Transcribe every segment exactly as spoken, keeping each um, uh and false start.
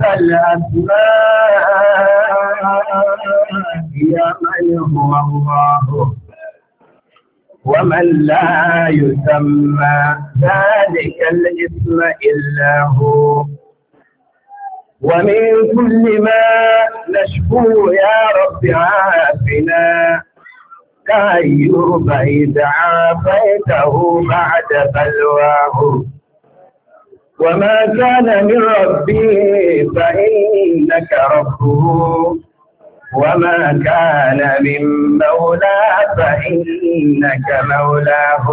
الأسماء يا من هو الله ومن لا يسمى ذلك الاسم إلا هو ومن كل ما نشكو يا رب عافنا كأيوب إذ عافيته بعد بلواه وما كان من ربي فإنك ربه وما كان من مولى فإنك مولاه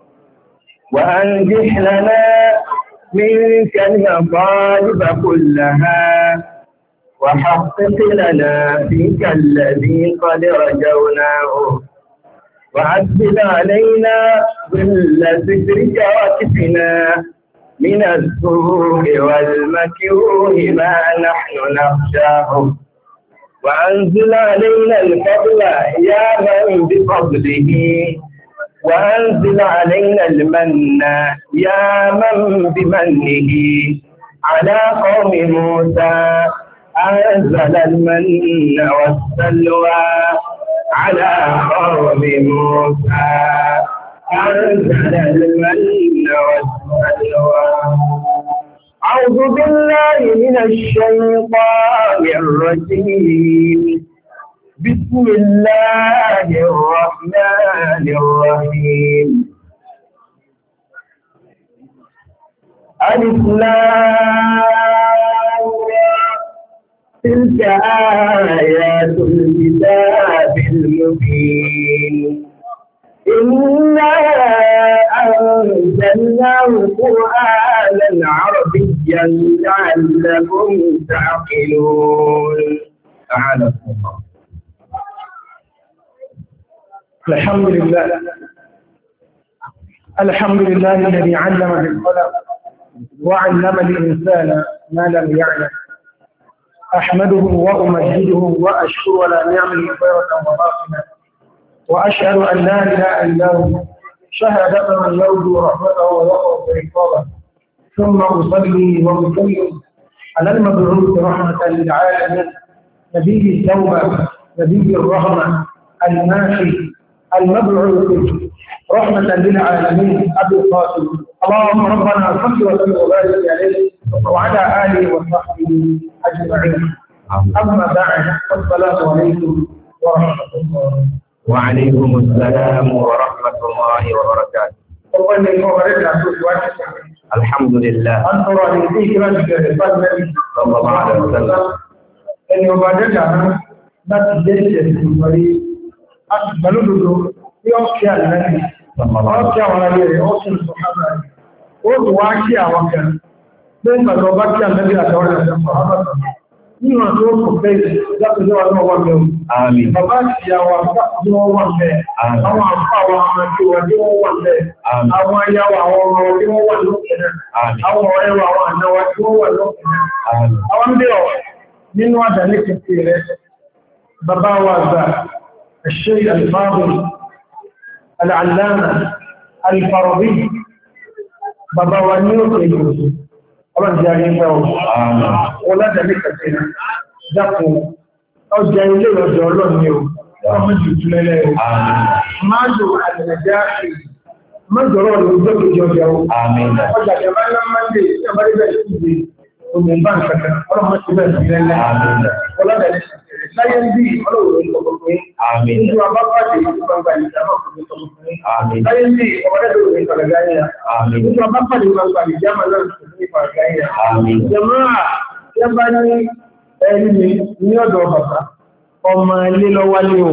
وأنجح لنا منك المطالب كلها وحقق لنا فيك الذي قد رجوناه وعذب علينا ظل ذكرك وكفنا من السوء والمكروه ما نحن نخشاه وأنزل علينا الفضل يا من بفضله وأنزل علينا المن يا من بمنه على قوم موسى أنزل المن والسلوى على قوم موسى أنزل المن والسلوى أعوذ بالله من الشيطان الرجيم بسم الله الرحمن الرحيم ألف لام تلك آيات الكتاب المبين إنا أنزلناه قرآنا عربيا لعلكم تعقلون. أعانكم الله. الحمد لله الحمد لله الذي علم بالقلم وعلم الإنسان ما لم يعلم. أحمده وأمجده وأشكر ولا نعمه خيرا وباطنا وأشهد أن لا إله إلا هو شهادة من يرجو رحمته ويخاف عقابه ثم أصلي وأسلم على المبعوث رحمة للعالمين نبي التوبة نبي الرحمة الماشي المبعوث رحمة للعالمين أبي القاسم اللهم ربنا صل وسلم وبارك عليه وعلى آله وصحبه أجمعين. أما بعد السلام عليكم ورحمة الله. وعليكم السلام ورحمة الله وبركاته. الحمد لله. أنت رأيك كما صلى الله عليه وسلم. أن يبادرنا لا تجد في أكبر يوكي النبي أوكي على النبي أوكي الصحابة وواكي أوكي لما توبكي النبي أتولى الصحابة nínú àti ó kò fẹ́ lápẹjọ́ wa náà wọ́n mẹ́rin. Àmín. Bàbá àti ìyàwó àpapọ̀ wọ́n wà mẹ́. Àwọn àpá àwọn ọmọdé wọ́n dé wọ́n wà mẹ́. Àwọn ayáwó àwọn ọmọ ọdé wọ́n wà lókè náà. Àwọn ọ̀rẹ́ wa àwọn ànáwà tí wọ́n wà lókè náà. Àwọn ndé ọ̀ nínú àdàlẹ́ kẹfẹ́ rẹ̀. Bàbá wa àgbà Sheikh Al-Fadil Al-Allama Al-Farabi. Bàbá wa ní òkè ìgbòsí. Ọlọ́run jẹ́ ayé pẹ́ ọlọ́dẹ̀lé kẹsìnà dákùn ọjà ilé ọjọ́ ọlọ́run ni ó ọmọ jù túnlẹ̀ rẹ̀. Máa jò àtẹ̀lẹ̀jẹ́ àṣì mọ́jọ̀rọ̀ olùgbọ́ kejì ọjà ọjà jẹba ńlá mọ́ndé tí a bá rí bẹ́ẹ̀ sí ìdí òmìnbá nǹkan ọlọ́run ti bẹ́ẹ̀ sí lẹ́lẹ́ ọlọ́dẹ̀lé láyé ń bí ọlọ́run ọkùnrin nígbà abápàdé gbangba ìjàmà ọkùnrin láyé ń bí ọmọdé òní kọlẹ̀gáyà nígbà abápàdé gbangba ìjàmà náà ní kọlẹ̀gáyà jẹmọ́ra tí a bá ní ẹni ní ọ̀dọ̀ bàbá ọmọ ilé lọ́wálé o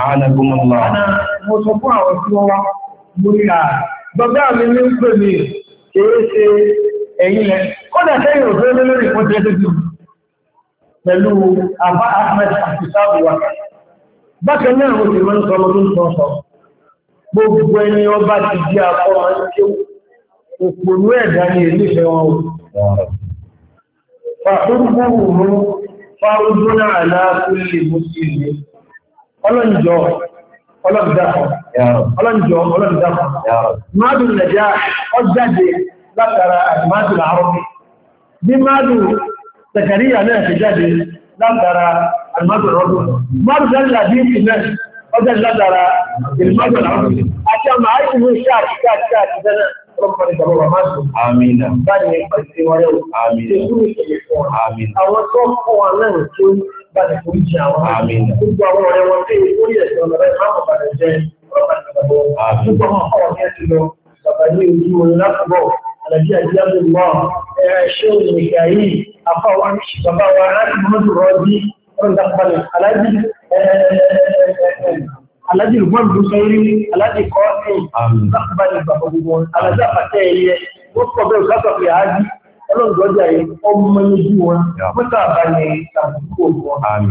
mo sọ fún àwọn tí wọ́n wá mú ní à bàbá mi ní pè mí kìí ṣe ẹ̀yìn lẹ kọ́dà sẹ́yìn òfin lórí ìpọ́tẹ́lẹ́tẹ́tù pẹ̀lú àbá Ahmed àti sáàbùwà. Bákan náà mo sì mọ́ ń sọ ọmọdún tó sọ. Gbogbo ẹni ọba ti di àkọ́ máa ń kí òpònú ẹ̀dá ní ilé ìfẹ́ wọn o. Fàtúrúkú mú fárúdúnà aláàkúlè mùsùlùmí. Ọlọ́njọ́, ọlọ́ndàkọ̀, ọlọ́njọ́, ọlọ́ndàkọ̀. Máàdùn Nàìjíríà ọjáde látara àti máàdùn àárọ̀. Bí máàdùn Zakariya náà ti jáde látara àmàgbẹ̀rọ̀dún. Mọ́rún jáde láti ìpínlẹ̀ ọjọ́ látara ìlúmọ́gbẹ̀rọ̀dún. Àti àmà àìsìnú iṣẹ́ àti káàkiri àti jẹ́nà ọlọ́pàá ìjọba máàdù. Àmìnà. Báyìí pàtàkì wọlé o. Àmìnà. Àwọn tó kọ́ wọn náà tó bá ti forí jẹ àwọn. Àmìnà. Gbogbo àwọn ọ̀rẹ́ wọn tí orí ẹ̀sẹ̀ ọ̀nà rẹ̀ máa ń padà jẹ́ ọlọ́pàá ìjọba. Gbogbo àwọn ọ̀rọ̀ ní ẹ̀sìn lọ, bàbá ní ojú orin lápapọ̀. Àlàjí àjíjáde wà ṣe òmìnira yìí, àfáwà bàbá wa láti mọ́tò rọ́jí, ọ̀dàpàlẹ̀, alájí ìgbọ́n ló sọ rí, alájí kọ́ ní ìgbàkúbálẹ̀ bàbá gbogbo, alájí àpàtẹ́ ẹ̀yẹ, wọ́n pọ̀ bẹ́ẹ̀ sátọ̀pẹ̀ àájí, ọlọ́gbọ́jà yìí, ọmọ ojú wọn, mọ́tà àbálẹ̀ àdúgbò wọn.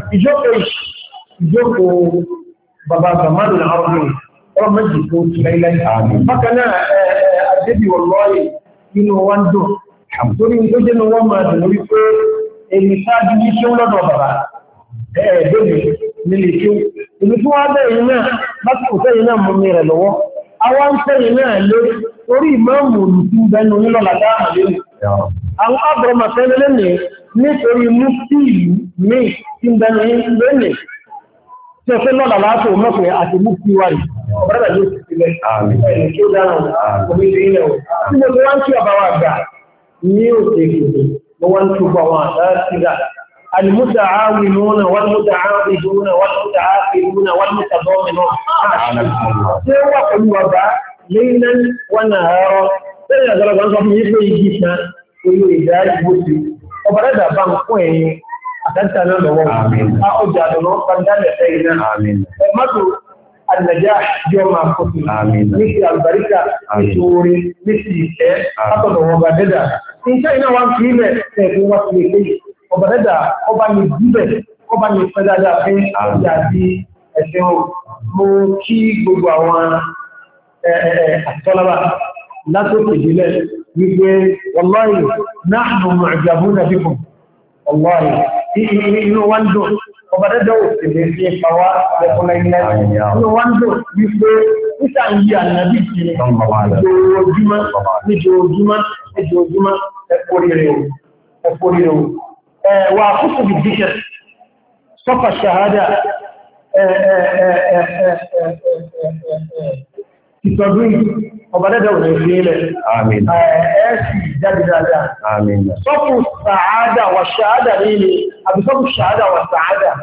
Ìjókòó bàbá Gàmánù àwọn ọmọ méjì tó ti lẹ́lẹ́. Bákan náà, àdébì wọ̀lọ́yìn nínú wọ́n dùn. Torí tó jẹ́ ní wọ́n máa dùn wípé èmi sáájú ní ṣe ń lọ́dọ̀ bàbá ẹ̀ẹ́dẹ́gbẹ̀ nílé ṣe. Èmi tí wọ́n bẹ̀rẹ̀ náà láti kò sẹ́yìn náà mú mi rẹ̀ lọ́wọ́. Àwọn ń sẹ́yìn náà lé torí ìmáàmù olùkú bẹnu nílọ́lá dáhà lórí. Àwọn àbọ̀rọ̀mà fẹ́lẹ́ lẹ́nì nítorí mú sí ìlú míì tí ń bẹnu lẹ́nì. Tí ó fẹ́ lọ́lá látò mọ́fẹ́ àti mú sí wáyé. Ọ̀bọ̀rẹ́dà yóò ti sílẹ̀. Ẹni tí ó dára omi ti ilẹ̀ o. Tí mo ti wá ń kí ọba wa gbà ní òkè ìgbòho, mo wá ń túbọ̀ àwọn àdáṣíra. Àlùmúta àáwì lónà, wọ́n múta àáwì lónà, wọ́n múta àáwì lónà, wọ́n múta bọ́ọ̀mì náà. Ṣé wà pẹ̀lú ọba lẹ́yìn wọn náà rọ? Bẹ́ẹ̀ni àgbàlagbà ń sọ fún yí pé igi kan olú ìdá ìgbò sí. Ọ̀bọ̀rẹ́dà bá ń fún ẹ̀yìn àtàntà náà lọ́wọ́. Ọjà àdùnnà pàdánẹ̀ ẹ̀yìn náà. Mọ́tò النجاح يوم أخذ مثل البركة مثل مثل الشيء أخذ وبدأ إن شاء الله وان فيما سيكون وصلي وبدأ وبان يجيب وبان يفدى في أجازي الشيء موكي بقوان الطلبة لا تتجيل يقول والله نحن معجبون بكم والله إنه واندو ọbàdẹ́dẹ́ òsèlè fi pàwà lẹ́kùnlẹ́gbẹ́ inú wọ́n dò wípé níta ń yí ànàbí ìkiri ìjòjúmọ́ níjòjúmọ́ níjòjúmọ́ ẹ̀kọ́rìrẹ̀ wà fúsù bí díkẹ̀ sọ́fà ṣàhádà ìtọ́dún ọbàdẹ́dẹ́ òsèlè fi ilẹ̀ ẹ̀ẹ́sì jáde dáadáa sọ́fù ṣàhádà wà ṣàhádà ní ilé àbísọ́fù ṣàhádà wà ṣàhádà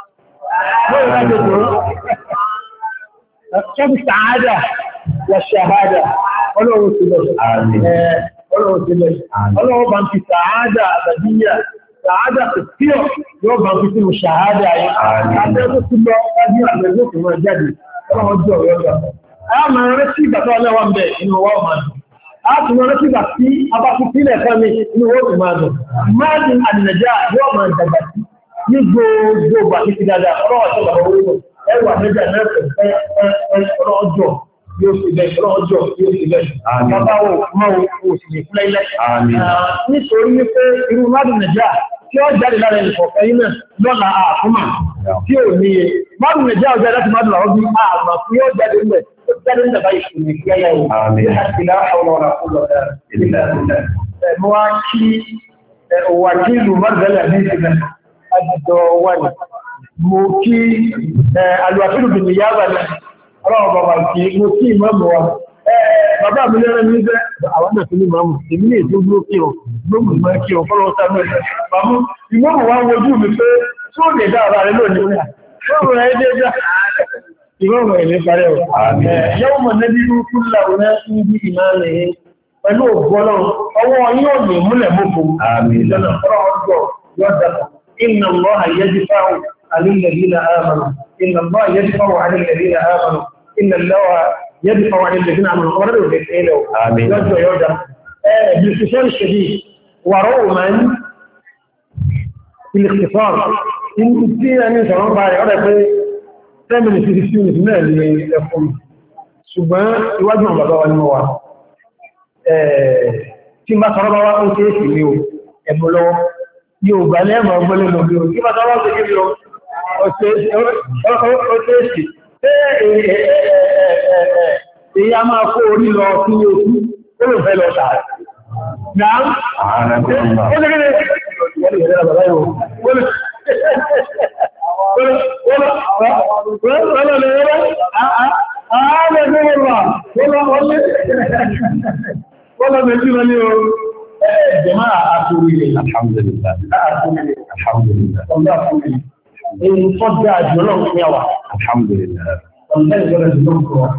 sọ́fù ṣàhádà wà ṣàhádà ọlọ́run sílẹ̀ ọlọ́run sílẹ̀ ọlọ́run bá ń fi ṣàhádà àbàdíyà ṣàhádà pẹ̀síọ̀ yóò bá ń fi sínú ṣàhádà yìí àtẹ́kù sí lọ lábí àgbẹ̀gbẹ̀ tó máa jáde ọlọ́run jọ ọ̀rọ̀ a máa rẹ́ sí ìgbà tó ọlẹ́wà ń bẹ̀ inú wọ́n máa dùn. A ti máa rẹ́ sí ìgbà tí a bá fún sílẹ̀ fẹ́ mi inú wọ́n máa dùn. Máa ní ànìyànjá yóò máa dàgbà sí ní gbogbo ìgbà ní ti dáadáa ọlọ́wọ́ tó bàbá orí náà. Ẹwà méjà náà fẹ́ ọlọ́jọ́ yóò sì bẹ̀ ọlọ́jọ́ yóò sì bẹ̀. Bàbá wo máa wo sì ní fúnlẹ̀ ilẹ̀. Nítorí wípé irú mádùn nàìjíríà tí ó jáde lára ìfọ̀fẹ́ yìí náà lọ́la àkúmà tí ò níye. Mádùn nàìjíríà ọjà láti mádùn àwọn bí àmà tí ó jáde ńlẹ̀. Jadi tak baik ini kaya ini. Tidak Allah Allah. Tidak. Mewakili wakil margalah di sini. Adwan. Mungkin alwakil berniyabah. Allah bawaki. Mungkin membawa. Bàbá mi lẹ́rẹ́ ní jẹ́ àwọn náà tún ní máa mú èmi ní èdè ogun kí o lóòmù ìmọ̀ kí o fọ́lọ́ sáré pàmú ìmọ̀mù wá wojú mi pé tó lè dá ara rẹ lónìí rẹ̀ lóòmù rẹ̀ dé já ìmọ̀mù ẹ̀ ní parẹ́ o yẹ́wò mọ̀ nẹ́bí rúkú láwọn ní bí ìmọ̀ rẹ̀ pẹ̀lú ògbọ́nà ọwọ́ yóò ní múlẹ̀ mọ́kò ìjọba ọ̀rọ̀ ọjọ́ yọ̀dà إن الله يدفع عن الذين آمنوا إن الله يدفع عن الذين آمنوا إن الله يدفع عن الذين آمنوا قرروا بإسئله يرجع يرجع بالاختصار الشديد وروما في الاختصار إن كنت أن يسمعون بعد عرف ثمن السيسيون في المال يقول ṣùgbọ́n iwájú àwọn bàbá wa ní wọ́n wà tí bá sọ́rọ̀ bá wá ó tẹ́ èsì ní o ẹ̀bù lọ́wọ́ yóò gbà lẹ́mọ̀ ọgbọ́lẹ̀ lórí o tí bá sọ́rọ̀ ó tẹ́ èsì èyí a máa kó orí lọ sí ojú ó lò fẹ́ lọ tààrà náà ó lè gẹ́gẹ́ wọ́n lè yẹ̀rẹ́ bàbá yóò wọ́n lè wọ́n lè yẹ̀rẹ́ ààrẹ ní wọ́n wà wọ́n lè wọ́n lè méjì lọ ní o jẹ́mà àtúrílẹ̀ alhamdulillah alhamdulillah ọlọ́ àtúrílẹ̀ èyí tó dáa jù lọ fún yàwó alhamdulillah ọ̀lẹ́ ìjọba ìjọba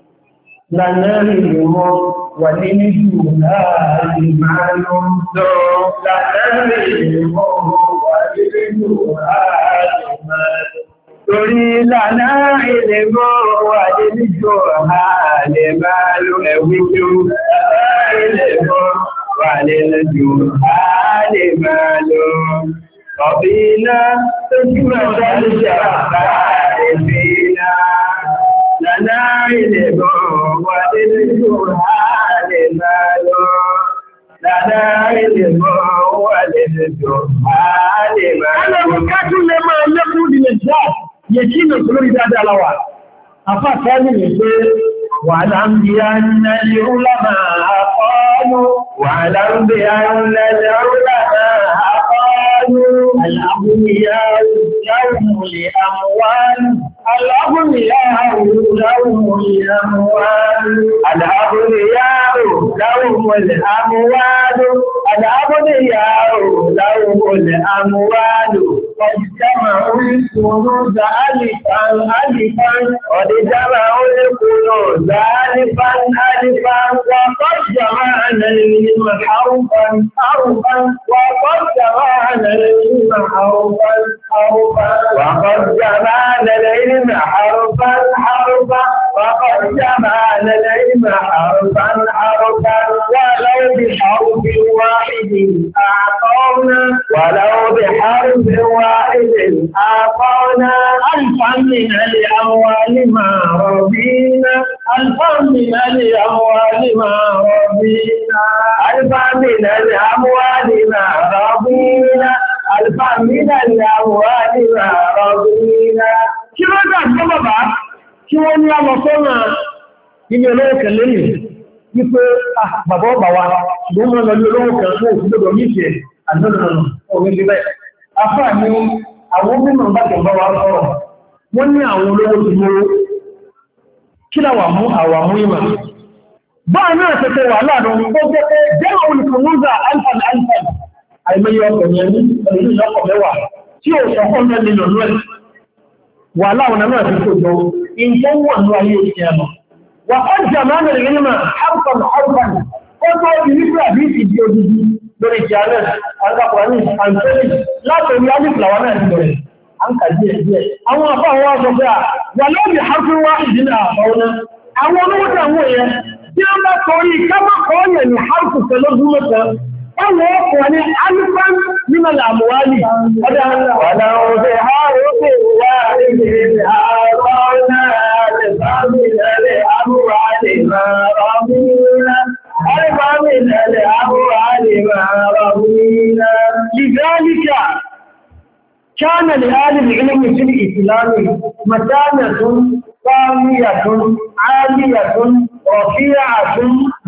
lànà ìrìnmọ́ wà ní níjú láàrin máa lọ lọ lànà ìrìnmọ́ wà ní níjú láàrin máa lọ torí lànà ìrìnmọ́ wà ní níjú láàrin máa lọ ẹ̀wí jù lànà ìrìnmọ́ wà ní níjú láàrin máa lọ ọ̀bìnà tó jímọ̀ dáríjà láàrin bìnà lànà ìrìnmọ́ wà ní níjú láàrin máa lọ lànà ìrìnmọ́ wà ní níjú láàrin máa lọ. Ẹlẹ́wọ̀n kájú lè máa lẹ́kùn ìdílé jẹ́ yẹ kí ní olórí dáadáa láwà. Àfáàtà ní ní pé wà láńbí annalẹ̀ ulama àkọ́ọ̀lù wà láńbí annalẹ̀ ulama àkọ́ọ̀lù aláhùnmíyàwó láwùmùlé àmúwálù aláhùnmíyàwó láwùmùlé àmúwálù aláhùnmíyàwó láwùmùlé àmúwálù aláhùnmíyàwó láwùmùlé àmúwálù ọ̀dìjámà orísùnrún záàlìfàn alìfàn ọ̀dìjámà orísùnrún záàlìfàn alìfàn wọ́pọ̀ jàmánà ìrìnmà àrùfàn àrùfàn wọ́pọ̀ jàmánà ìrìnmà àrùfàn àrùfàn wọ́pọ̀ jàmánà ìrìnmà àrùfàn àrùfàn wọ́pọ̀ jàmánà ìrìnmà àrùfàn àrùfàn wọ́lọ́wọ́ bí حرف واحد أعطونا ولو بحرف واحد أعطونا ألفا من الأموال ما رضينا ألفا من الأموال ما رضينا ألفا من الأموال ما رضينا ألفا من الأموال ما رضينا كيف هذا بابا كيف هو مصنع يملك الليل wípé bàbá ọba wa ṣùgbọ́n mọ́ lọ́lú olówó kan fún òfúdọ́dọ̀ nífẹ̀ẹ́ àdánà orin bíbẹ̀. Afá ní àwọn mímọ̀ bá tẹ̀ bá wa sọ̀rọ̀ wọ́n ní àwọn olówó ti mú kí láwà mú àwà mú ìmọ̀. Báà náà tẹ́tẹ́ wà láàrin ó jẹ́ pé jẹ́ olùkùnúzà alfan alfan àìmọye ọkọ̀ yẹn ní ẹ̀lú ìlọ́kọ̀ mẹ́wàá tí ó sọ fún mẹ́rin nínú rẹ̀ wà láwọn náà ti kò jọ ìjọ wọ̀n ní ayé ìṣẹ́ وقد جمعنا العلم حرفا حرفا قلنا بمثل حديث الجودي برجاله القرآن الكريم لا تريد لوانا الكريم عنك الجيد أما فهو صفاء ولو بحرف واحد آخرنا أما نوتا هو يما تريد كما قلنا من حرف ثلاثة أو قلنا ألفا من الأموال ولو بحرف واحد آخرنا من الأموال ما رضينا أربع من الأموال ما رضينا لذلك كان لآل العلم في الإسلام مكانة سامية عالية رفيعة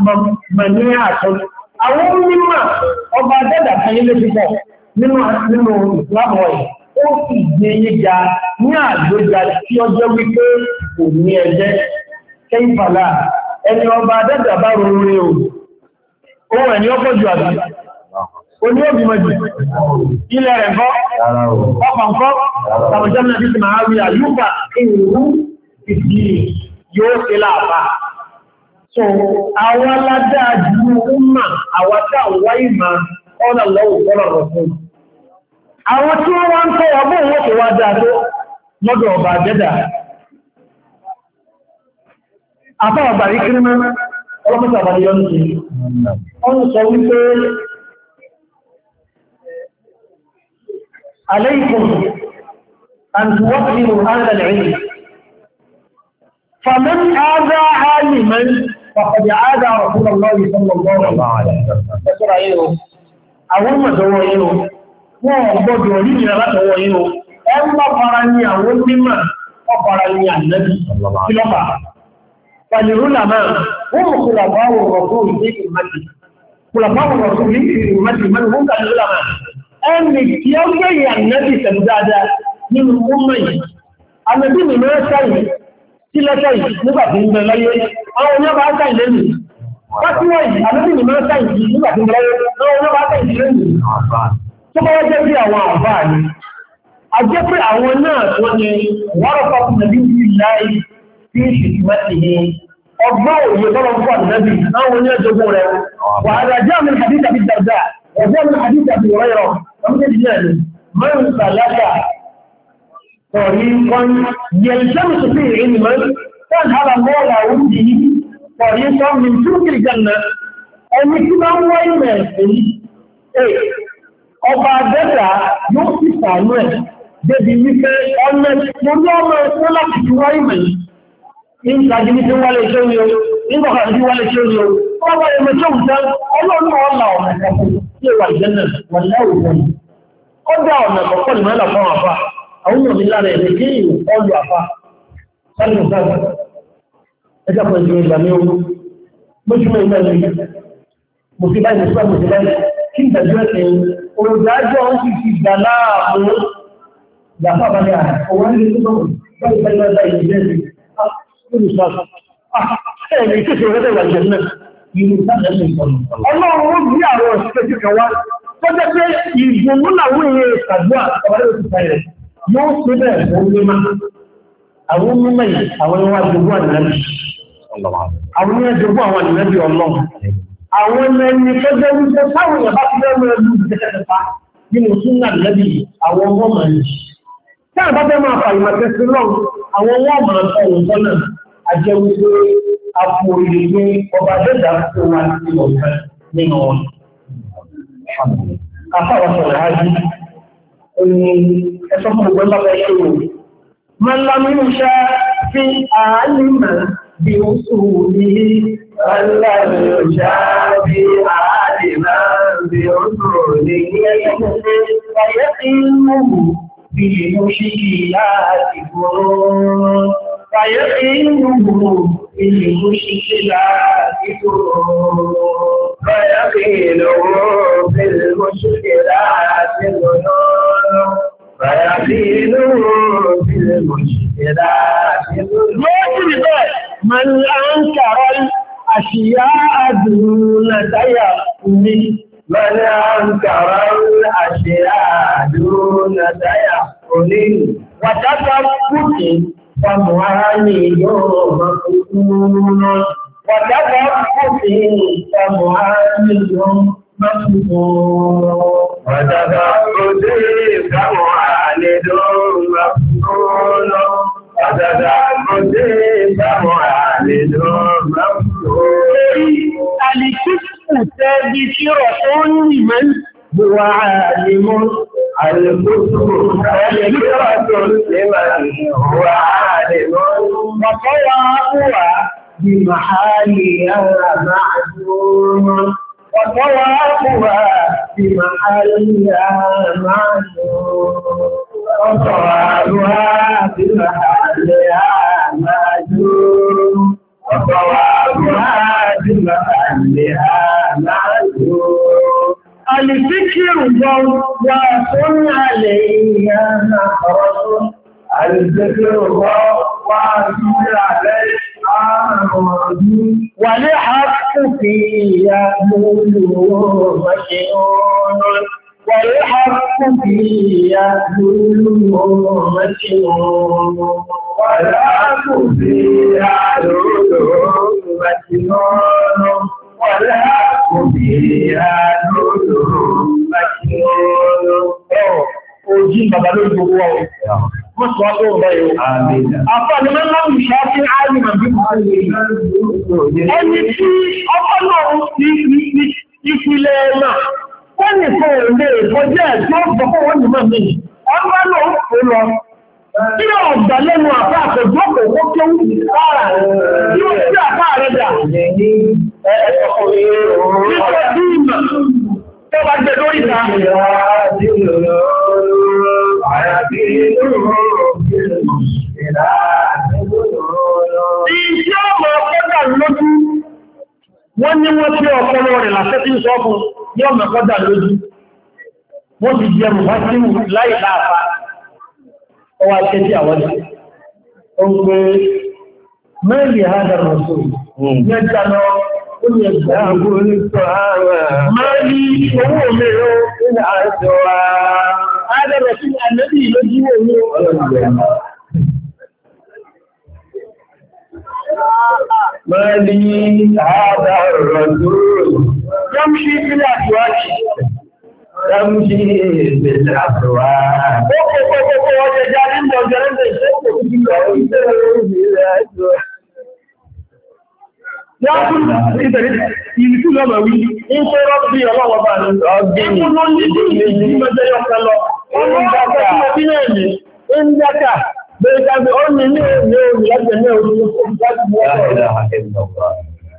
منيعة أو مما وبعد كان يلفظ nínú ìsìlámù ọ̀yí ó sì gbé yíga ní àgbéga tí ó jẹ́ wípé kò ní ẹjẹ́ kẹ́yìnfàlá ẹni ọba adẹ́dà bá rọrùn o ohun ẹni ọkọ̀ jù àbí oní òbí mọ̀jù ilẹ̀ rẹ̀ kọ́ ọkọ̀ nǹkọ́ tàbíjọ́nà bí ti máa rí àyúkà ìrú ìdí yóò ṣe láàbá so àwọn aládáa jù ọmọ àwátà wáyé ma ọ̀nà lọ́wọ́ ọ̀nà rọ̀fún àwọn tí wọ́n wá ń tọ́ ọgbọ́n wọ́n tó wá dáa tó lọ́dọ̀ ọba àjẹ́dà àtàwà bàrí kiri mẹ́ ọlọ́pẹ́ta àbáyé yọ́nù sí wọ́n sọ wípé alaykum an tuwaqqiru hadha al-'ilm faman aadha 'aliman faqad aadha Rasulullahi sallallahu alaihi wasallam àwọn mọ̀dọ̀wọ̀ yíò wọ́n gbọ́dọ̀ rí ìrìn látọwọ́ yíò ẹ ń bá fara ní àwọn mímọ̀ ọfara ní ànẹ́bí kílọ́pàá فالعلماء هم خلفاء الرسول في أمته خلفاء الرسول في أمته من هم العلماء ẹni tí ó gbé ìyànnẹ́bì tẹ̀lú dáadáa nínú ọmọ yìí àmẹ́bí mi mẹ́rẹ́ sáyìí tí lẹ́tẹ̀ yìí nígbàtí ń bẹ láyé àwọn oníyàbá sáyìí lẹ́nu wátíwọ̀ yìí àmẹ́bí mi mẹ́rẹ́ sáyìí nígbàtí ń bẹ láyé àwọn oníyàbá sáyìí lẹ́nu tó bá jẹ́ bí àwọn àbá ni a jẹ́ pé àwọn náà wọ́n ni wọ́rọ̀pọ̀ nàbí láì tí ìṣìṣìmẹ́tì ọgbọ́n òye tọ́lọ fún àdínẹ́bì àwọn oníyàjogún rẹ̀ wà á rájá mi hadith àbí dàrdà ọjọ́ mi hadith àbí rẹ́rọ̀ ọmọdé díẹ̀ ni mẹ́rin sàlágà طريقا يلتمس فيه علما فانهل الله وجهه طريقا من سوق الجنة ẹni tí bá ń wá ìmọ̀ ẹ̀sìn ọba àdẹ́ta yóò sì sàánú ẹ̀ débi wípé ọmọ ìpòlú ọmọ ẹ̀sìn láti fi wá ìmọ̀ yìí ní ìgbàjí ní tí wọ́n lè ṣe orí o nígbàkà tí wọ́n lè ṣe orí o ọba ẹ̀mọ̀ tó ń tẹ́ ọlọ́run ọ̀la ọ̀nà ẹ̀kọ́ tí ó wà ìjẹ́nà wà láwùjọ ó dá ọ̀nà kọ̀ọ̀kọ́ ní mẹ́lá fún àfà àwọn òmìn lára ẹ̀rẹ́ kí ìwò ọlù àfà sálẹ̀ ìsáàbà ẹjọ́ pẹ̀lú ìgbà ní ogun mójúmọ́ ìgbà ní mo ti báyìí mo ti báyìí kí ìgbàjú ẹ̀sìn olùdájọ́ ń fi ti gbà láàmú ìgbàfà balẹ̀ àrà owó ní ilé tó báyìí báyìí báyìí ìgbẹ́ ẹ̀sìn olùsọ́sọ́ ẹ̀rẹ́ ìkéṣẹ́ ìrẹ́lẹ̀ ìwà ìjẹ̀ náà ìlú sáàlẹ̀ ìpọ̀lù ọlọ́run ó bí àwọn òṣìṣẹ́ kan wá tó jẹ́ pé ìgbòmú làwọn èèyàn ìsàdúrà ọ̀rẹ́ òṣìṣẹ́ rẹ̀ yóò ṣe bẹ́ẹ̀ fún mímá àwọn mímá yìí àwọn ìwà jogún ànìyàn àwọn ìwà jogún àwọn ànìyàn ọlọ́run àwọn ẹni tó jẹ́ wípé táwọn ìyàbá ti lẹ́nu ẹlú ìjẹ́kẹ́kẹ́ta nínú súnà lẹ́bí àwọn ọmọ mọ̀ ní tí àwọn bá fẹ́ máa fà ìmọ̀tẹ́ sí lọ́n àwọn ọmọ mọ̀ ọ̀hún tọ́nà àjẹ́ wípé àpò ìrìnlẹ̀ ọba dẹ́dà tó wà ní ọ̀fẹ́ nínú wọn. Afáwọn sọ̀rọ̀ ájú ó ní ẹsọ́ fún gbogbo ẹgbẹ́ ṣe wò. Mọ́lámú ṣá sí àálìmọ̀ bí ó sùn ní Mọ́lámú ṣá sí àálìmọ̀ bí ó sùn ní ẹgbẹ́ inú bí mo ṣe kí láti gbọ́rọ̀. فيقينه بالمشكلات فيقينه بالمشكلات فيقينه بالمشكلات من أنكر الأشياء دون تيقن من أنكر الأشياء دون تيقن وتثبت فمعاني يوم مكتون وتفقه فمعاني يوم مكتون وتفقه فمعاني يوم مكتون وتفقه فمعاني يوم مكتون الكتب تذكرة لمن هو عالم الكتب تذكرة لمن هو عالم وطواقها بمحالها معدوم وطواقها بمحالها معدوم وطواقها بمحالها معدوم وطواقها بمحالها معدوم الفكر ضواف عليها نخرج الفكر ضواف عليها نخرج والحق فيها مولو مشنون والحق فيها مولو مشنون والحق فيها مولو مشنون والحق فيها Ojí bàbá ló gbogbo ọ̀rọ̀. Wọ́n sọ ọ́ ọ̀rọ̀ ẹ̀rọ. Àfọ́ni máa ń láwùí ṣáájú ààrùn àbí ẹni tí ọkọ̀ náà ti ìpìlẹ̀ náà. Wọ́n ní fún òun lè kọjá ẹ̀ tí ó gbọ́kọ̀ wọ́n ní máa mí. Ọgbà náà ó lọ. Tí ọ̀gbà lẹ́nu àfá àkọ́jọ́ kò wó kí ó ń sára tí ó sí àfá rẹ̀ dà. Nípa tí ìmọ̀ tó bá jẹ lórí ìta. Iṣẹ́ ọmọ ọ̀pọ̀dà lójú, wọ́n ní wọ́n tí ọpọlọ rẹ̀ làṣẹ́ tí ń sọ fún ní ọmọ ọ̀pọ̀dà lójú. wọ́n ti jẹ mọ̀ wájú láì láàfá ọwá ṣe tí àwọn jẹ́ ọgbẹ́ mẹ́rin àádọ́rọ̀ tó ní ẹjá lọ ó ní ẹgbẹ́ àgbò ní sọ ààrẹ mẹ́rin owó mẹ́rin ní àjọ àádọ́rọ̀ sí àmẹ́bí lójú òun mẹ́rin àádọ́rọ̀ tó yọ́mṣí sílẹ̀ àtíwájì Yamshi bil afwah. Kókó kókó kó ọjọ́ jáde ń bọ̀ jẹ́rẹ́ ń bẹ̀ ṣe kò kí ọ̀rọ̀ ìṣẹ́rẹ́ ìrìnlẹ̀ àjọ. Yọ́kùn ìtẹ̀lẹ̀ ìlú lọ́mọ̀ wí, ń kó rọ́bí ọlọ́wọ́ bá ní ọgbìn ní mẹ́jẹ́ yọ́kẹ́ lọ. Ó ń dákà sí ẹ̀mí, ń dákà, bẹ́ẹ̀ kágbé ó ní ní èmì òmì láti ẹ̀mí òmì láti mú ọ̀rọ̀.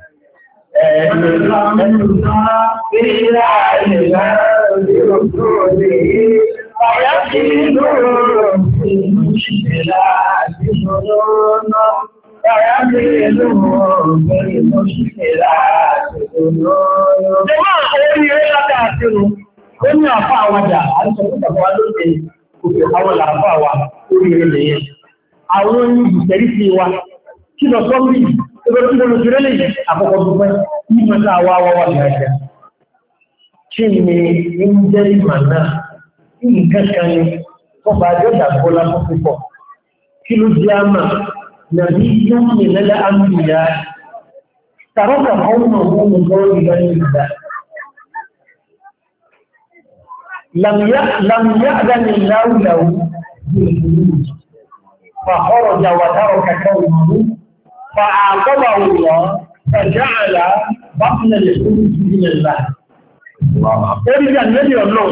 Ó ní àfá àwàdà, àìsàn tó tàbí wá lóde òkè àwọn làfá wa orí ilẹ̀ yẹn. Àwọn ní ìbùsẹ̀rí sí wa, kí lọ sọ́mí ẹgbẹ́ tí wọ́n lójú rẹ́lẹ̀ àkọ́kọ́ dúpẹ́ ní mọ́ta wá wá wà gẹ́gẹ́. Kí ni ń jẹ́ ìmọ̀ náà? Nǹkan kan ni ọba àjọ́dà bọ́lá fún púpọ̀. Kí ló jẹ́ àmà? Nàbí yóò ní lẹ́lẹ́ àmìyà. Tàrọ́kà ọmọ ọmọ ọmọ ìgbà ní ìgbà. Lam ya'dani Allahu lahu bil khuruj. Fa kharaja wa taraka qawmahu فأعقبه الله فجعل بطن الحوت من الله. Oríjà nílé ọlọ́run,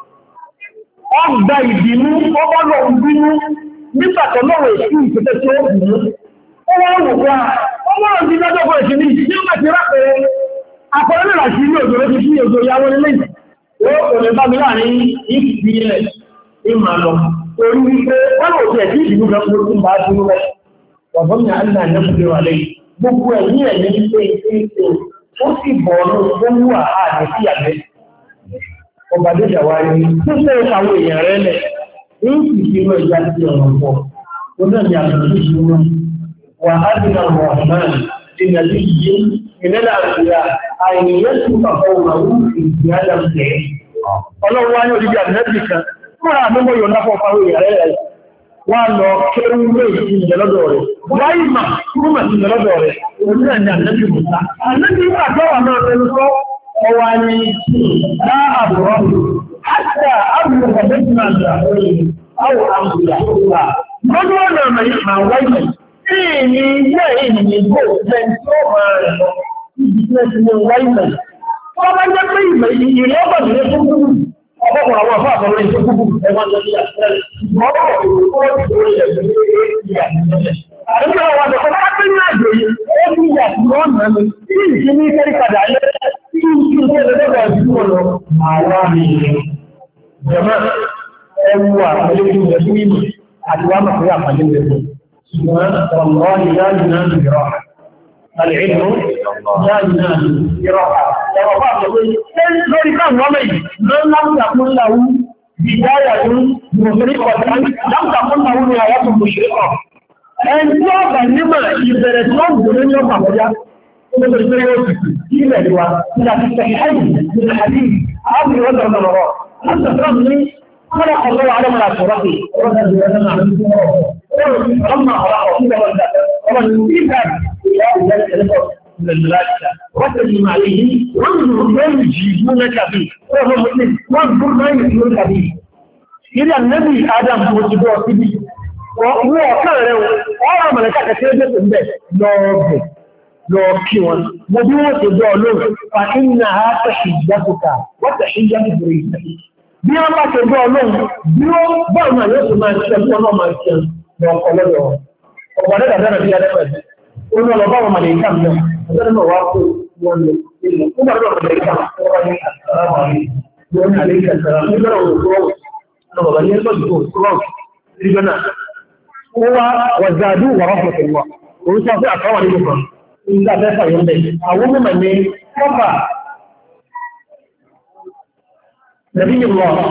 ọ gba ìbínú, ọgbọ́lọ̀ ìbínú, nígbàtọ̀ lọ́wọ́ èsì ìpẹ́tẹ́ tí ó bùn ún. Ó wọ́n wò wá, ọmọ ọ̀rọ̀ ti dájọ́ fún ẹ̀sìn ní ìsìn nígbà tí rápẹ̀ẹ́, àpẹẹrẹ mẹ́ra sí ilé òjò lójú sí òjò yàwó nílé ìsìn. Ó kò lè bá mi láàrin ìpìlẹ̀ ìmà lọ. Orí wípé wọ́n lò sí ẹ̀sìn ìbínú gan fún ọdún bá dúró rẹ̀. Ọ̀gbọ́n àná àjẹ́kùnlé wà lẹ́yìn. Gbogbo ẹ̀yìn ẹ̀yìn ní pé ìpé ó sì bọ̀ ọ̀nà tó wú àádé sí àgbẹ̀. Ọba Adéjà wá ní tó fẹ́ àwọn èèyàn rẹ̀ lẹ̀ ní ìṣirò ìjà sí ọ̀nà pọ̀. Ó náà ní àgbẹ̀ ìṣirò wà á dín àwọn ọ̀hán ìrìnà sí ìyé ìrẹ́lẹ̀ àríyá àìyẹ́ tó kàkọ́ òmàwú ìgbì àdàmùsẹ̀. Ọlọ́run wá ní orílẹ̀ àdínẹ́bì kan fúnra àmúmọ̀ yóò náfọ́ fáwọn èèyàn rẹ̀ wọ́n lọ kéré ilé ìjìnlọ́dọ̀ rẹ̀. Wáyé mà kúrò mà ìjìnlọ́dọ̀ rẹ̀, òun náà ni ànábì Mùsá. Ànábì Mùsá tó wà náà lẹ́nu sọ, ọwà ni láàbùrọ̀, àṣà àbùrọ̀ ọ̀dẹ́sì máa gbà lórí àwọ̀ àmùgbà tó wà. Lọ́dún ọ̀nà mà wáyé, èyí ni ilé èyí gbò lẹ́ni tí ó máa rẹ̀ lọ, ibi tí wọ́n ti mú wáyé mẹ́. Wọ́n bá jẹ́ pé ìmọ̀ ìrìn ọgbà nílé tó kúrú. Ọkọ̀ àwọn àfáà sọ̀rọ̀ ìṣẹ́ kúrú ẹwọ́n lọ sí àṣẹ́rẹ̀. Ọkọ̀ òkúrò ìṣòro ìṣẹ́ Àdúgbò àwọn àdọ̀kọ̀ bá pín ní àjò yìí, ó bí ìyà tí wọ́n mọ̀ mí, tí ìṣẹ́ ní kẹ́rí padà lẹ́ tí ìṣẹ́ lọ́dọ̀ ìṣẹ́ lọ. Àwọn àmì jẹmọ́ ẹwù àpẹẹlẹ́ tí ó jẹ́ mímọ̀ àti wá mọ̀ pé àpàlẹ́ rẹ̀. Ṣùgbọ́n ọ̀rọ̀ ìyáàjì náà ń rọ̀. Àlẹ́ìnú ìyáàjì náà ń rọ̀. Ẹwọ̀ bá sọ pé lórí káàmù ọmọ yìí, lọ́nà fún láwú bìdáyà ní mùsùlùmí ọ̀tán, láǹkà fún láwú ní àyàtọ̀ mùsùlùmí. Ẹni tí ó bà nímọ̀ ìbẹ̀rẹ̀ tí wọ́n gbòrò ní ọmọ àbújá, ó lè pé yóò ti kí ilẹ̀ ìwà tí a ti tẹ̀lé ẹ̀yìn ní àdí ààbì ọjọ́ ọ̀rọ̀. Láti ọ̀sán ní kọ́nà ọ̀lọ́wọ́ alẹ́mọ̀lá àtọ̀rọ̀ pé ọ̀rọ̀ ìrẹ̀lẹ́ náà ń fún ọ̀rọ̀. Ọmọ ọ̀rọ̀ ọ̀rọ̀ ọ̀rọ̀ ní ìgbà ìyá ìyá الملائكة وسلم عليه وانظر ما يجيبونك به وهو مسلم وانظر ما يجيبونك به إلى النبي آدم وجبه به وهو كان له أرى ملكة كثيرة به لوبه لوكيوان وبيوت دولوه فإنها تحيّتك وتحيّة بريدك bí wọ́n bá ṣe gbọ́ ọlọ́run bí wọ́n bọ́ọ̀ máa yóò tó máa ṣe fún ọlọ́run máa ṣe lọ́kọ̀ lọ́dọ̀ ọ̀pọ̀ lẹ́dàdàdà bí adẹ́pẹ̀ẹ́ ó ní ọlọ́bá wọn màlẹ̀ ìkàm náà ọjọ́ náà wá kó wọn lọ ilẹ̀ ó bá lọ́wọ́ màlẹ̀ ìkàm ọwọ́ ní àtàrà rí wọn ní àlẹ́ ìkàtàrà nígbà náà wọ́n kúrọ̀ náà bàbá ní ẹgbẹ́ ìgbò kúrọ̀ nígbà náà ó wá wàzàdú wà rọ́pọ̀tẹ̀ wà òun sọ fún àtàwà nínú kan nígbà fẹ́fà yẹn bẹ̀ àwọn mímọ̀ ní kọ́fà نبي الله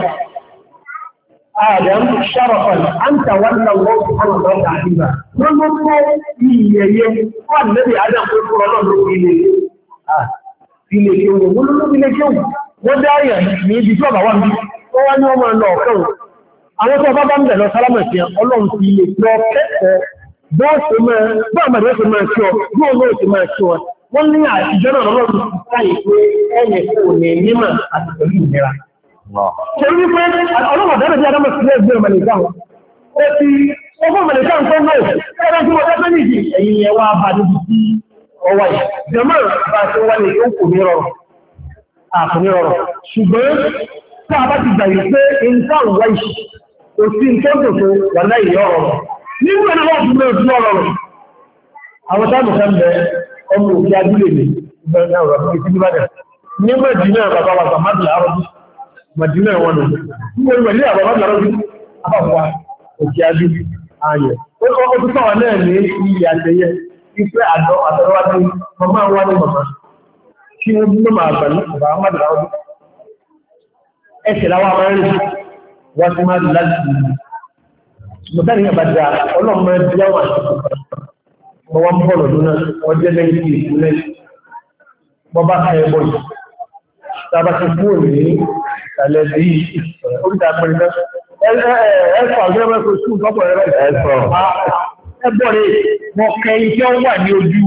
آدم شرفا أنت وأن الله سبحانه وتعالى عجيبا ونطلع إيه والنبي آدم قلت الله إليه ilé kí o wọ́n ló ilé kí o wọ́n dáyà ní ibi tí ọba wà ní wọ́n wá ní ọmọ ẹ̀lọ ọ̀kan àwọn tó bá bá ń bẹ̀ lọ sálámà sí ọlọ́run ti ilé lọ kẹ́kọ̀ọ́ bọ́ọ̀sì máa kí ọ yóò lóò ti máa kí ọ wọ́n ní àtijọ́ náà lọ́rùn ti sáyé pé ẹ̀yẹ kò ní mímọ̀ àti pẹ̀lú ìnira. ṣe wípé ọlọ́run dáná bí adámọ̀ sílẹ̀ ẹgbẹ́ ọmọlẹ́gbà wọn ó ti ọgbọ́n ọmọlẹ́gbà ń tọ́ náà ẹ̀rọ tí wọ́n tẹ́ méjì ẹ̀yìn ẹ̀wà bá níbi tí ọwà yìí jẹmọ́ bá ṣe wá lè tó kò ní rọrùn àkò ní rọrùn ṣùgbọ́n tí a bá ti gbàyè pé nǹkan wá ìṣì kò sí nǹkan tó tó wà láì yọ ọ̀rọ̀ nínú ẹni wọ́n fi mẹ́ ojú ọ̀rọ̀ rẹ̀ àwọn táàmù kan bẹ ọmọ òkè adúlé mi ìbẹ̀rẹ̀ náà rọ̀ fún ìtìjú bàdẹ̀ ní mẹ́dínà bàbá wa sàmádì àrọ́bí mẹ́dínà wọn nù nígbà ìwẹ̀lẹ́ àbábá àrọ́bí àbáwá òkè adúlé ayẹ̀ ó tún sọ̀rọ̀ náà ní iye àtẹyẹ ife àjọ àtọwádé mọ́mọ́ wá ní mọ̀mọ́ kí wọ́n bí mọ́mọ́ àgbà ní ọ̀bá àmàdà ọdún ẹsẹ̀ láwọn amẹ́rin wá sí máa láti mọ̀tàrí àbájá ọlọ́mọ ẹbí àwọn àṣìkò wọ́n wá ń bọ̀ lọ́dún náà wọ́n jẹ́ lẹ́yìn sí ìpínlẹ̀ wọ́n bá ká ẹbọ yìí tábà ti kú òní ìsàlẹ̀ sí oríta pẹ̀lú ẹ̀ẹ́fọ̀ àgbẹ̀rẹ̀ sùn lọ́pọ̀ ẹ̀rẹ́ ẹ̀ẹ́fọ̀ ẹgbọ́ rẹ̀ wọ́n kẹ iṣẹ́ wà ní ojú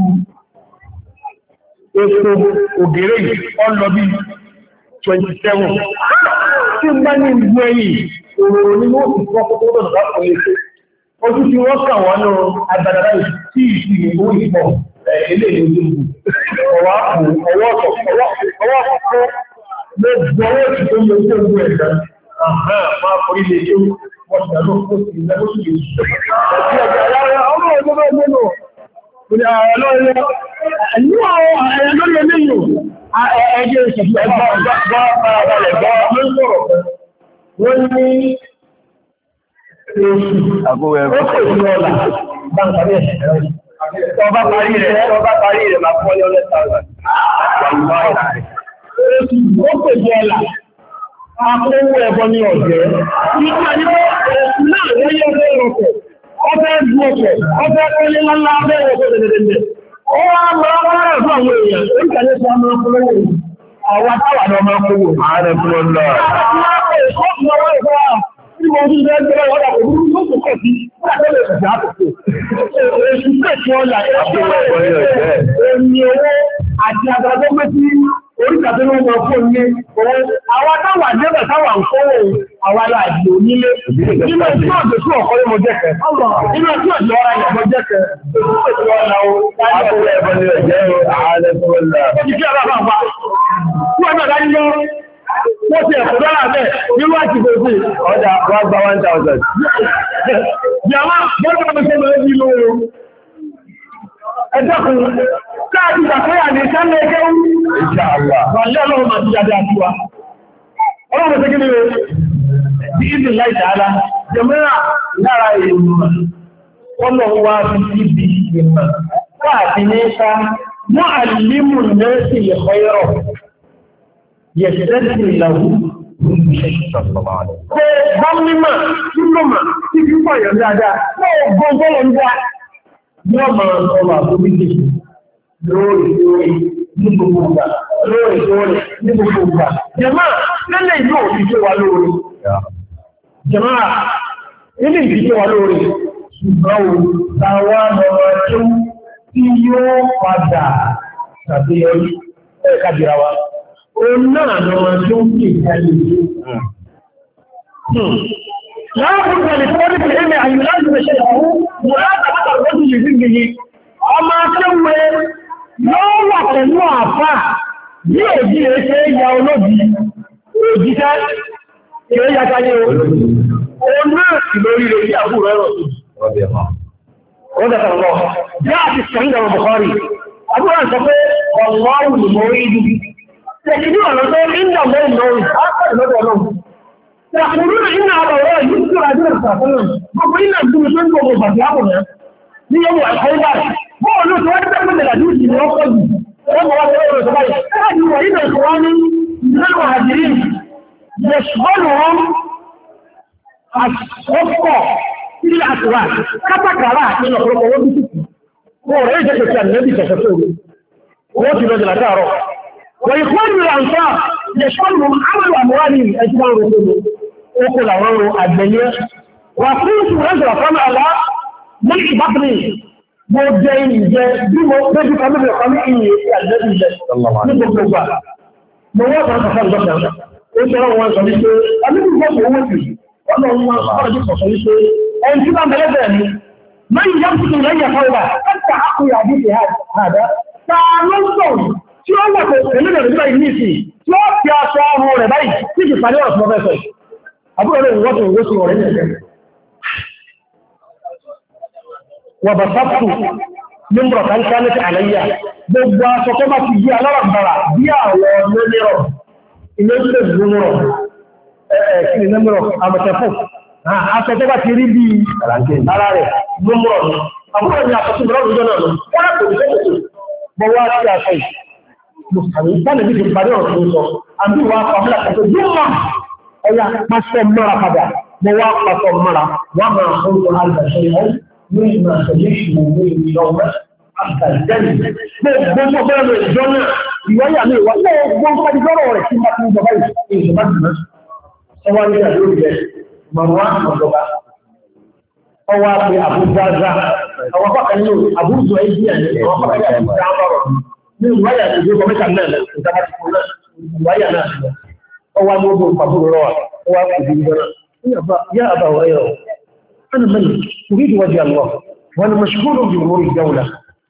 ètò ògèrè ọlọ bí twenty-seven tí ń bá ní ìgbó ẹ̀yìn òòrùn ní wọ́n ti fọ́ kókó lọ́nà bá kọ̀ léṣe ojú tí wọ́n kà wọ́n lọ agbára tí ìsì ìgbó ìbọ̀ ilé ìlú ọwọ́ àpò ọwọ́ ọ̀pọ̀ ọwọ́ ọ̀pọ̀ ló gbọ́wọ́ sí tó yẹ kó gbọ́ ẹ̀dá máa kọ ilé tó wọ́n ti dàgbọ́ kó sì lẹ́gbọ́ sí ìlú ọmọ ọjọ́ bá gbé lọ ní àwọn ọlọ́rẹ́ ní àwọn ẹ̀lọ́rẹ́ lẹ́yìn ẹgbẹ́ ìṣẹ̀fẹ́ wọ́n ní ọba parí rẹ̀ ọba parí rẹ̀ máa fọ́ ní ọlẹ́ tààrà ó pèsè ọlá akówó ẹ̀bọ ní ọ̀jẹ́ nígbà ní ẹ̀sùn náà lẹ́yìn ọjọ́ ìrọ̀pẹ̀ ọfẹ́ ẹgbù ọ̀pẹ̀ ọfẹ́ ẹgbẹ́ lọ́lá ọfẹ́ ẹgbẹ́ dẹ̀dẹ̀dẹ̀ ó wá mọ́ ọ̀rọ̀ fún àwọn èèyàn ó kẹ́lẹ́ fún ọmọ ọkùnrin àwọn táwà ní ọmọ ọkùnrin ààrẹ fún ọlọ́ Tí mo rí lẹ́gbẹ̀rẹ̀ wọ́n dàbò ní ó kò kọ̀ sí, wọ́n tẹ́lẹ̀ ìjà àtòkò. Èṣù pẹ̀sí ọlá ẹ̀ṣẹ́ ẹ̀mí owó àti àgbàgbọ́ pé tí oríkàtí ló mọ̀ fún ní owó. Àwọn táwà nẹ́bẹ̀ táwà ń kówó àwọn aláàjì onílé. Nínú tí ọ̀dọ̀ tí ọ̀kọ́ lé mo jẹ́kẹ̀. Nínú tí ọ̀dọ̀ ọ̀rọ̀ ayẹ̀ mo jẹ́kẹ̀. Èṣù pẹ̀sí ọlá o. Àbúrò ẹ̀bọn ni ọ̀jẹ́ ààrẹ fún ọlá. Ó ti kí ọlá fún àpá. Tí wọ́n náà dájú lọ wọ́n ti ẹ̀kọ́ dára bẹ́ẹ̀ nínú àti gbèsè ọjà wọ́n gba one thousand. Yàmá bọ́ọ̀lù ọmọ ṣe máa ń yí lóòrò. Ẹjọ́kùn káàkiri àkóyà ní sálẹ̀ ẹgbẹ́ ìṣà àwà. Wàlẹ́ ọlọ́run máa ti jáde àtúwà. Ọlọ́run ṣe kí ni o? Bí ìdí láì tààlà, jẹmọ́ra lára èèmọ̀. Ọlọ́run wá fi síbi ìmọ̀. Káàkiri ní ká mọ́ àlímù nẹ́ẹ̀sì ẹ̀kọ́ yọrọ̀. Yẹ̀sẹ̀dẹ́sì ìlàwó Gbọ́nmímọ̀, Súnmọ̀mọ̀, tí kí pọ̀ yọ̀ dáadáa, wọ́n gbọ́ngbọ́n ń dá. Yọ́ máa sọ́wọ́ àbúrídé lórí lórí ní gbogbo ìgbà, lórí lórí ní gbogbo ìgbà. Jẹ̀má, lẹ́lẹ̀ ìlú òfíṣẹ́ wa lórí. Jẹ̀má, ilé ìfíṣẹ́ wa lórí. Ṣùgbọ́n o, táwa lọ́wọ́ tí yóò padà tàbí ọrí ẹ̀kàdìra wa. Òun náà lọ máa tó ń pè ìtàlẹ̀ ìlú. Láàrín ìgbàlẹ̀ tó wọ́n ní pẹ̀lú ẹ̀mẹ̀ àyíká láti ṣe ìyàwó, mo láti àpáta lọ́dún yìí sí gbìyì. Ọmọ akẹ́wẹ́ yóò wà pẹ̀lú àfà bí òjì rẹ̀ ṣe ya olóbi, òjìṣẹ́ ṣe yàtà ní òun náà sì lórí rẹ̀ sí àbúrò ẹ̀rọ sí. Ó dẹ̀kọ̀ lọ, bí a ti sọ̀rọ̀ ìdàmọ̀ Bukhari, àbúrò sọ pé ọlọ́run lè mọ̀ orí ìdúbí. Tẹ̀kìdí ọ̀nà tó ń dà mẹ́rin lọ́rùn, á pẹ̀lú lọ́dọ̀ ọlọ́run. Tẹ̀kùnrin iná àbọ̀wọ́ yìí tí ó rájú ẹ̀sà fọ́nà, gbogbo iná ìdúró tó ń gbogbo bàtí àpùnà ní ọmọ ẹ̀kọ́ ìbára. Bọ́ọ̀ ló tó wọ́n tẹ́ mẹ́rin lájú ìsìn ọkọ̀ jù, wọ́n mọ̀ wá tẹ́lẹ̀ ọ̀rọ̀ tó báyìí. Láàrín wọ̀ nínú ẹ̀kọ́ wá ní ìlànà àjírí يشغلهم الصفقة في الأسواق كتكرا إلى خلق وبسكي ورأيت كتان النبي كتسوه وفي بدل أتاره ويخوان الأنصار يشغلهم عمل أموالهم أجمال رسوله وقل أمره الدنيا وقلت رجل قام على ملك بطني موجين جاء بمو بجي قام بقام إيه النبي الله عليه وسلم مواد هذا خلق بطنه وإنت رأوا صليسي النبي الله هو فيه والله الله خرج صليسي أن تبع ملذاني من يمسك إلي قوله حتى حق يعديك هذا فعنصر tí ó wà pẹ̀lú ìrìnlẹ̀ ìlú ìsì tí ó fi aṣọ ọmọ rẹ̀ báyìí tí kì parí ọ̀sán mẹ́fẹ́ àbúrò rẹ̀ wọ́n tó wó sí ọ̀rẹ́ nìyẹn wà bà sáptù ní mọ̀rọ̀ kan ká ní àlẹ́yà gbogbo aṣọ tó bá ti di alárànbarà bí àwọn lónírọ̀ ilé ìlú ìgbónúrọ̀ ẹ̀ẹ̀kiri lẹ́mọ̀rọ̀ àmọ̀tẹ́fù aṣọ tó bá ti rí bí ara rẹ̀ lómọ̀rọ̀ àbúrò ní àkọsí mọ̀rọ̀ ìjọ náà wọ́n kò ní sẹ́kọ̀ọ́ mọ̀ wá sí aṣọ yìí Mùsùlùmí sáàlẹ̀ bí i parí ọ̀rọ̀ tó sọ, àbí wà pàmílà kẹta jùmọ̀ ọya pàṣẹ mọ́ra padà, mọ́ wá pàṣọ mọ́ra, wà máa fún ọjọ́ àgbàṣẹ́ ìhẹ́ ní ìmọ̀ àṣẹlẹ̀ ìṣòwò ní ìlọ ọmọ àgbàjẹ́lì. Gbogbo tó bẹ́rẹ̀ lọ ìjọ náà, ìwáyà mi wà ní ọgbọ́n pàdíjọ́rọ̀ rẹ̀ tí bá ti ń jọba ìjọba jùlọ. Ọwá ní àdó ìjẹ, màmá ọ̀dọ́ba. Ọwá pé àbújáza, àwọn pàkàní àbújọ ẹgbẹ́ àyẹ̀, àwọn pàkàní àbújá ní ìwáyà ìgbé ọmọ ìta náà ìjọba ti kúrò náà ìwáyà náà lọ ọwá ní ogun pàbúrò rọwà ọwá ìdí ìjọba yá àbá ọ̀rẹ́ ọ̀ أنا ملك أريد وجه الله وأنا مشغول بأمور الدولة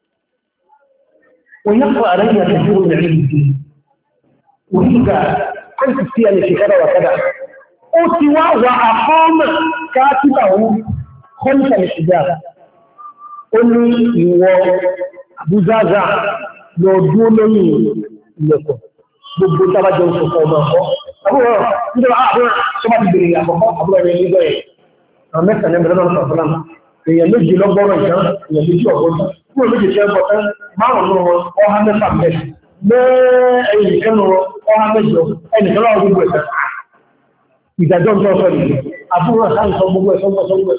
ويقرأ علي كثير من علم الدين أريد أن تفتيني في كذا وكذا أتوى وأقام كاتبه خلف الحجاب قل لي أبو زازا lọ dúró lẹ́yìn ilẹ̀kùn gbogbo tábàjọ òṣùpọ̀ ọmọ ọ̀pọ̀ àbúrò nígbà àbúrò tó bá ti bèèrè àkọ́kọ́ àbúrò ẹni nígbà ẹ̀ àwọn mẹ́ta ní ẹgbẹ̀rẹ̀ náà sọ̀rọ̀ náà èèyàn méjì lọ́gbọ́rọ̀ ìtàn èèyàn méjì ọ̀gbọ́n fún méjì tí ẹgbọ́ tán márùn-ún wọn ọha mẹ́fà mẹ́ mẹ́ẹ̀ẹ́yìn ìkẹ́nu ọha mẹ́jọ ẹnìkan láwọn gbogbo ẹ̀sẹ̀ ìdájọ́ ń tọ́ ní àbúrò sáǹsọ gbogbo ẹ̀sọ́ gbogbo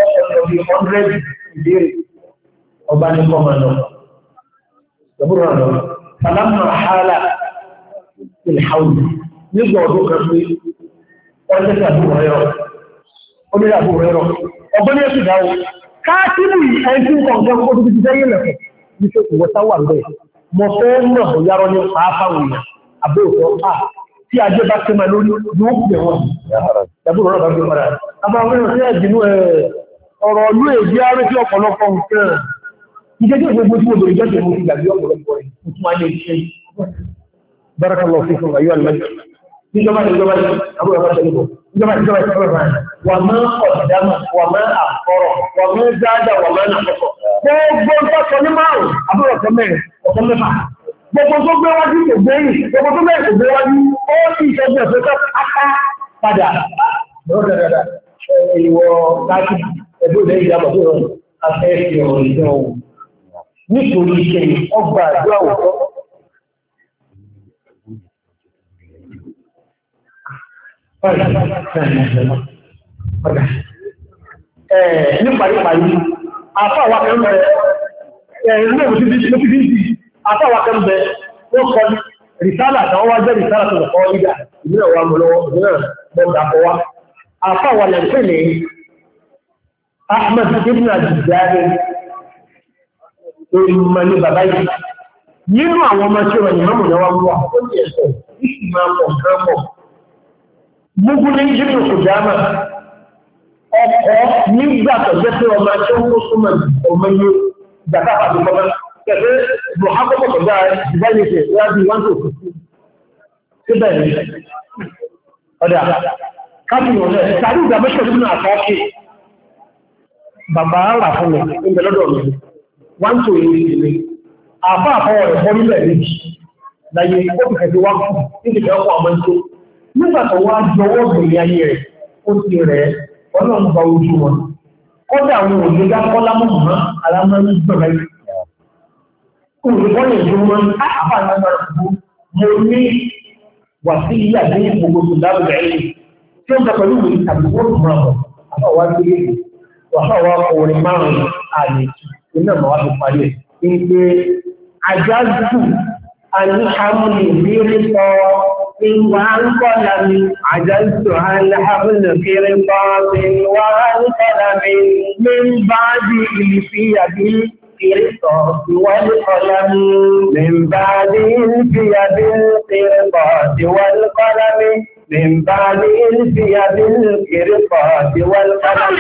ẹ̀sọ́ يقول له فلما حال الحول يقعد كفي وجد أبو هريرة قل يا أبو هريرة ọgbọ́n yẹ́ ṣùgbà ó káàkiri ẹni tí ń kọ̀ ọ̀gbọ́n kó tó ti jẹ́ lẹ́fẹ̀ ní ṣe ìwọ̀ sáwà rẹ̀ mọ̀ fẹ́ mọ̀ yàrọ ní pàápàá ìyà àbóòtọ́ à tí ajé bá tẹ́ máa lórí yóò pè wọ́n yàbúrò rọ̀ bá gbé mọ́ra àbáwọn sí ẹ̀jìnú ọ̀rọ̀ olú èdè ààrẹ tí ọ̀pọ̀lọpọ̀ nǹkan ìjẹ́jẹ́ gbogbo tí mo bèèrè jẹ́ mo ti gbàgbé ọ̀pọ̀lọpọ̀ rẹ̀ mo tún wá lè ṣe barakallahu fikum ayọ́ alìmọ́jọ́ níjọba ìjọba àbúrò ọmọ tẹ́lẹ̀ bọ̀ níjọba ìjọba ìjọba ìjọba wà máa ọ̀dàmà wà máa àkọ́rọ̀ wà máa dáadáa wà máa nàkọ́kọ́ gbogbo tó sọ ní márùn àbúrò ọ̀tọ́ mẹ́rin ọ̀tọ́ mẹ́fà gbogbo tó gbé wájú kò gbé yìí gbogbo tó mẹ́rin kò gbé wájú ó sì ìṣẹ́jú ẹ̀fẹ́ tó ká padà lọ́dọ̀dọ̀dọ̀ ìwọ láti ẹgbẹ́ ìlẹ́ ìjàmbá tó rọrùn afẹ́ fi ọ̀rọ̀ ìjọ nítorí iṣẹ́ ọgbà àjọ àwùjọ. Ní paríparí, àfáwà kan bẹ, ẹ̀rìn náà ló fi dídì, àfáwà kan bẹ, ó kọ rìsálà àtàwọn wá jẹ́ rìsálà tó lọ̀kọ́ ìdá, ìbílẹ̀ wà mọ̀ lọ́wọ́, ìbílẹ̀ bọ́ọ̀dà kọwá. Àfáwà lẹ́fẹ́ ní Ahmed ibn Al-Jari ìmọ̀ ní bàbá yìí. Nínú àwọn ọmọ tí wọ́n yìí mọ́mù náwà wà, ó ní ẹ̀sọ̀, ìsì máa pọ̀ nǹkan pọ̀. Gbogbo ní Jíbù kò dámà, ọkọ̀ nígbà tó jẹ́ pé ọmọ tí ó kó súnmọ̀ ọmọ yóò gbàtà àti ọmọ kẹfẹ́ bọ̀ hákọ́kọ́ tó dáa ìbáyé ṣe láti wọ́n tó kù sí. Síbẹ̀ ni, ọ̀dà, káàkiri ọ̀dà, tàbí ìgbà mẹ́sọ̀ nínú àkọ́kì, bàbá rà fún mi, ń bẹ lọ́dọ̀ mi, wọ́n tó yìí ìlú. Àfá àfọwọ̀ rẹ̀ bọ́ nílẹ̀ méjì, láyé ó fi kẹfẹ́ wá kú, nígbà tí ọkọ̀ àmọ́ tó. Nígbà tó wá jọwọ́ bèèrè ayé rẹ̀, ó ti rẹ̀ ọlọ́run gba ojú wọn. Kọ́dà àwọn òṣèlú kọ́lá mọ́ alámọ́rí gbọ̀rẹ̀ yìí. Olùkọ́ lè jó wọn àbá lágbára fún mo ní wà sí ilé àti gbogbo tó dábò lẹ́yìn tí ó ń pẹ̀lú ìwé tàbí wọ́n mú àwọn àbáwá gbé wàhálà orin márùn-ún àlè iná màá fi parí ẹ̀ ní pé àjájú àníhàmùlì ìrírí sọ ìwà ń kọ́lá mi àjájú àníhàmùlì kiri sọ ìwà ń kọ́lá mi ní bá di ìlìfíyàbí kiri sọ ìwà ń kọ́lá mi ní bá di ìlìfíyàbí kiri sọ ìwà ń kọ́lá mi من بعد الفيا بالقرطاس والقلم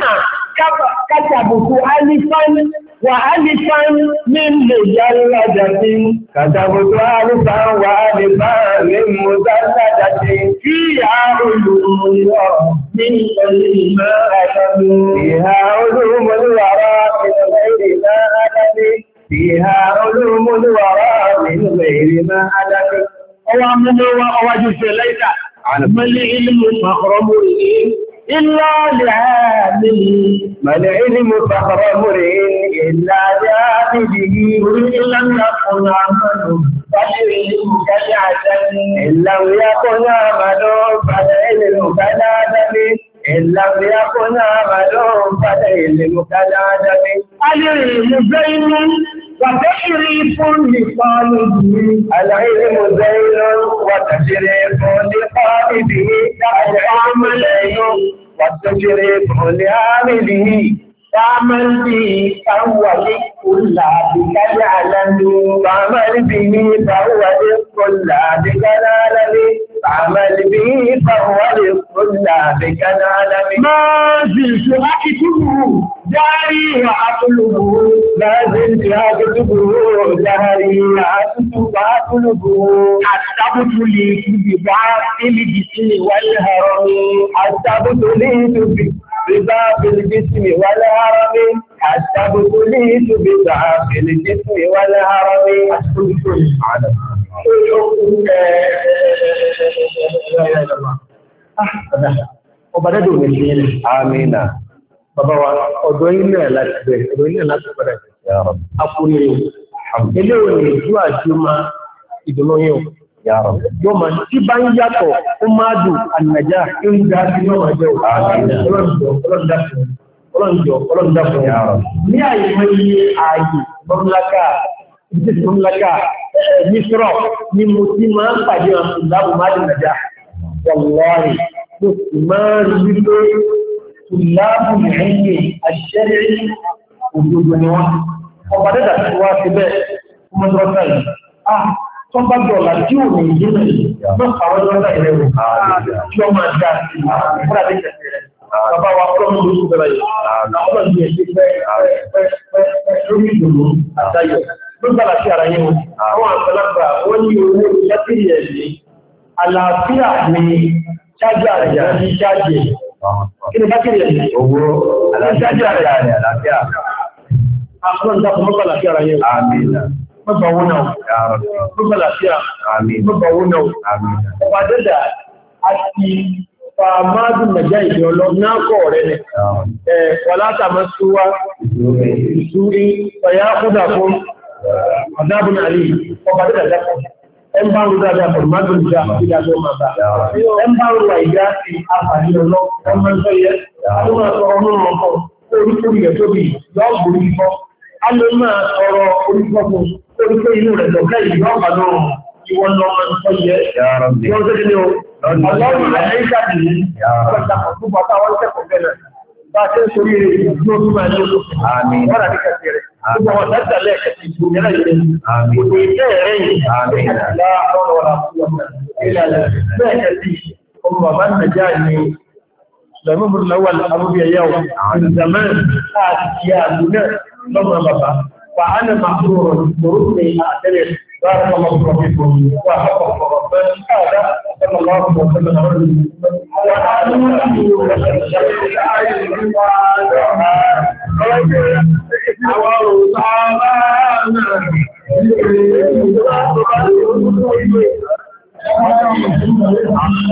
كتبت ألفا وألفا من مجلدة كتبت ألفا وألفا من مجلدة فيها علوم الورى من غير ما ألم فيها علوم الورى من غير ما ألم فيها علوم الورى من غير ما ألم أوامر وأواجه ليس ما العلم فخر مرئ إلا لعامله ما العلم فخر مرئ إلا لعامله إن لم يكن عمله فالعلم كالعدم إن لم يكن عمله فالعلم كالعدم إن لم يكن عمله فالعلم كالعدم العلم زين وتشريف لطالبه العلم زين وتشريف لطالبه العلم زين وتشريف لعامله تعمل به فهو للطلاب كالعلم تعمل به فهو للطلاب كالعلم تعمل به فهو للطلاب كالعلم ما زلت أكتبه جاري وأطلبه ما زلت أكتبه جاري وأطلبه أكتبت لي ببعض الجسم والهرم أكتبت لي ببعض الجسم والهرم أكتبت لي ببعض الجسم والهرم أكتبت على ọba dẹ́dọ̀ ní ṣe ilẹ̀ àmìnà bàbá wa ọ̀dọ̀ ilẹ̀ láti bẹ̀rẹ̀ ọ̀dọ̀ ilẹ̀ láti bẹ̀rẹ̀ akúrẹ́ ilé òní ìjú àti ọmọ ìdùnnú yíò yóò máa tí bá ń yàtọ̀ ó máa dù ànàjá ń dá sí náà máa jẹ́ ọlọ́njọ́ ọlọ́njọ́ ní àyíkọ́ iye ààyè mọ́mláká ìdíjẹ́ mọ́mláká mísírọ̀ ni mo ti máa ń pàdé àwọn ìlàbù máa dì nàjá wàlláhì mo sì máa rí wípé ìlàbù ìrìnkè àṣẹ́rẹ́ òdodo ni wọ́n ọba dẹ́dà tí wá sí bẹ́ẹ̀ mọ́tọ́rọ́sà yìí ah tó bá dọ̀là tí ò ní ìdí rẹ̀ náà àwọn ọjọ́ ìrẹ́ rẹ̀ tí ó máa dá sí ìfúra dé kẹsẹ̀ rẹ̀ bàbá wa ọlọ́run ló kú bẹ̀rẹ̀ yìí àwọn ọmọ ìgbìyànjú ẹ̀ṣẹ́ pẹ́ lórí ìdòdó àtayọ̀ ló gbára sí ara yẹn àwọn àgbàlagbà wọ́n ní owó ìṣẹ́tìrì ẹ̀lẹ́ àlàáfíà ní ṣájà rẹ̀ ní ṣájì kí ni bákìrì ẹ̀lẹ́ owó ṣájà rẹ̀ àlàáfíà àwọn ìdákùn mọ́gbà láfíà ara yẹn mọ́gbà owó náà mọ́gbà láfíà mọ́gbà owó náà ọba dẹ́dà àti fàmádù nàjá ìdí ọlọ́gbọ́n kọ̀ rẹ̀ ni wàlátà mọ́ súwá ìsúrí ọ̀yá kúdà fún Adabun Ali, ọba dẹ́dà dákọ̀. Ẹ ń bá ń dáadáa pẹ̀lú máa ń dá ìdá tó máa bá. Ẹ ń bá ń wà ìdá sí àfààní ọlọ́, ẹ máa ń sọ yẹ, ó máa sọ ọmọ ọkọ̀, oríkórí rẹ̀ tóbi, yọ́ borí fọ́. A lè máa sọ̀rọ̀ oríkọ́ fún oríkó inú rẹ̀ lọ́kẹ́ ìlú ọ̀pá náà, ìwọ̀n lọ máa ń sọ yẹ. Yọ́ sẹ́kẹ́ ni o, ọlọ́run rẹ̀ ń ṣàtìlẹ́, ọ̀pẹ̀ta fún bàbá wọn kẹ́kọ̀ọ́ bẹ̀rẹ̀. Bá a ṣe ń sorí rẹ̀ yóò tún máa ní olókùn. Wọ́n rà ní kẹsì rẹ̀. Gbogbo àwọn ọ̀dá ìtàlẹ̀ ẹ̀kẹ́sì ìgbòmìnira ìrìn. Gbogbo ìfẹ́ ẹ̀rẹ́yìn. Ìlà ọ̀rọ̀ ọ̀rọ̀ ìlàlẹ̀ bẹ́ẹ̀ kẹsì ọmọ bàbá Nàìjíríà ni Sùlẹ̀mọ́bùrù lọ́wọ́ àbúbíyàwó. Ìzàmẹ́ àti àdúnẹ̀ lọ́mọ bàbá. Fàánà màkúrò lórúkẹ àtẹ́rẹ̀ بارك الله فيكم وحفظ ربنا هذا صلى الله وسلم على رسول الله